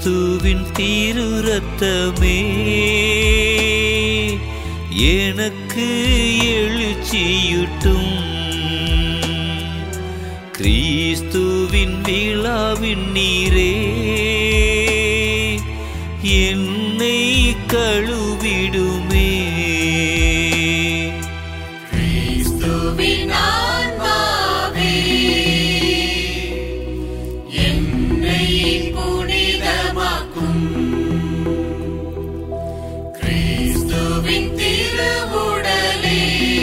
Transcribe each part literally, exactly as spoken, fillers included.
கிறிஸ்துவின் திரு ரத்தமே எனக்கு எழுச்சியூட்டும். கிறிஸ்துவின் விழாவின் நீரே என்னை கழுவிடுமே. கிறிஸ்துவின் ஆன்மாவே என்னை புனிதமாக்கும். கிறிஸ்துவின் திருவுடலே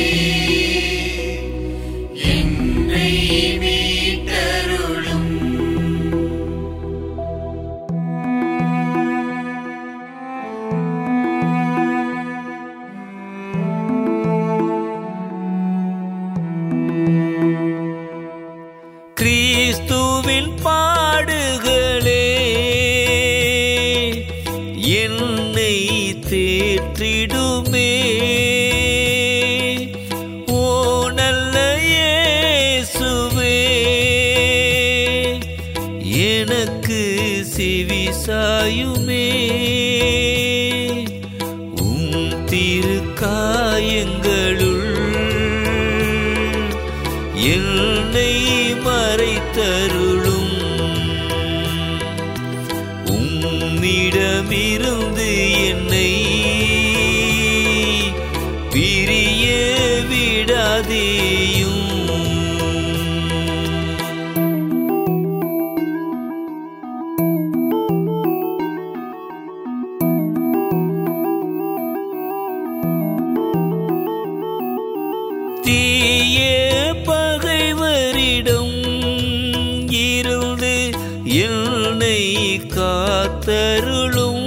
என்னை மீட்டருளும். கிறிஸ்துவின் பாடுகளே என்னை தேற்றிடுமே. ஓ நல்ல இயேசுவே எனக்கு செவிசாயுமே. உம் திருக்காயங்களுள் என்னை மறைத்தருளும். உம்மிடமிருந்து என்னை பிரிய விடாதேயும். தீய பகைவரிடம் இருந்து என்னை காத்தருளும்.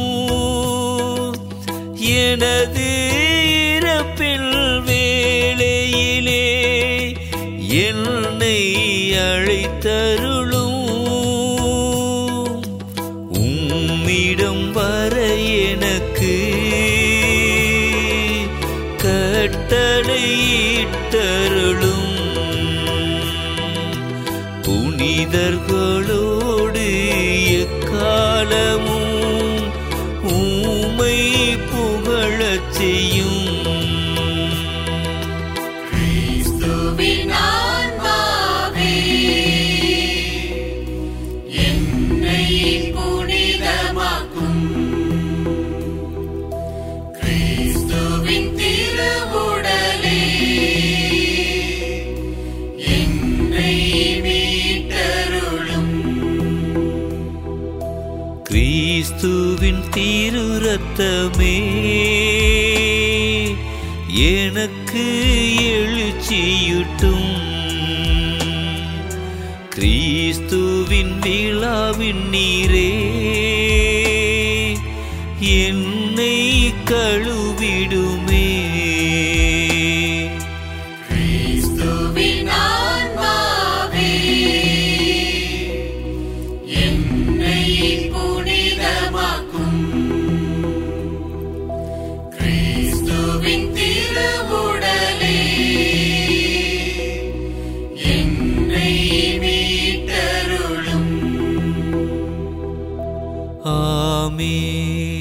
எனது இறப்பின் வேளையிலே என்னை அழைத்தருளும். உம்மிடம் வர எனக்கு கட்டளையிட்டருளும். புனிதர்களோடு எக்காலமும் உம்மை புகழச் செய்யும். கிறிஸ்துவின் ஆன்மாவே என்னை புனிதமாக்கும். கிறிஸ்துவின் திருவுடலே என்னை மீட்டருளும். கிறிஸ்துவின் திரு ரத்தமே எனக்கு எழுச்சியூட்டும். கிறிஸ்துவின் விழாவின் நீரே என்னை கழுவிடுமே. கிறிஸ்துவின் ஆன்மாவே என்னை புனிதமாக்கும். கிறிஸ்துவின் திருவுடலே என்னை மீட்டருளும். ஆமென்.